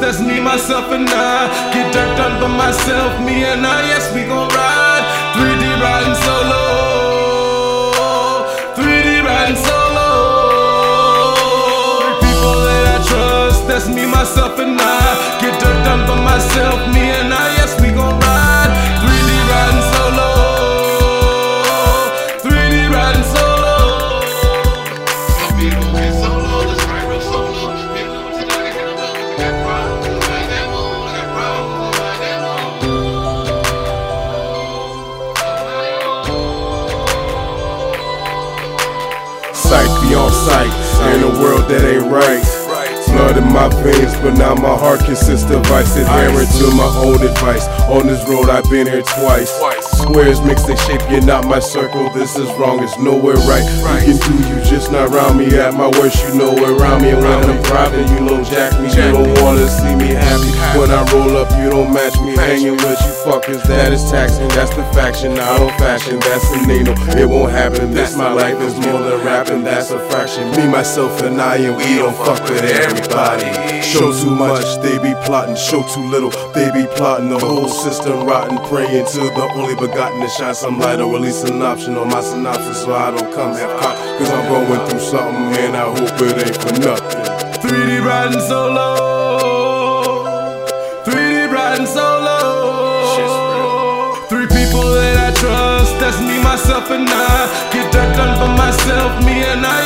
that's me, myself, and I. Get dirt done for myself, me and I. Yes, we gon' ride. 3D riding solo. 3D riding solo. People that I trust, that's me, myself, and I. Get dirt done for myself, me and I. Yes, we gon' ride. 3D riding solo. 3D riding solo. Some people get solo, let's ride real solo. People know what you like, and I'm with that problem. Like that moon, I got problems, like that Sight beyond sight, in a world that ain't right. Blood in my veins, but now my heart consists of ice. Adherent to my own advice. On this road I've been here twice. Squares mix they shape, you're not my circle. This is wrong, it's nowhere right. You can do you just not round me. At my worst, you know around me. And when I'm private, you don't jack me. You don't wanna see me happy. When I roll up, you don't match me. Hanging with you fuckers, that is taxing. That's the faction, I don't fashion. That's the NATO, it won't happen. This my life is more than rapping, that's a fraction. Me, myself, and I, and we don't fuck with everybody. Show too much, they be plotting. Show too little, they be plotting. The whole system rotten, praying to the only begotten to shine some light or release an option on my synopsis so I don't come half caught. Cause I'm going through something and I hope it ain't for nothing. 3D riding solo. 3D riding solo. Three people that I trust, that's me, myself, and I. Get dirt done for myself, me and I.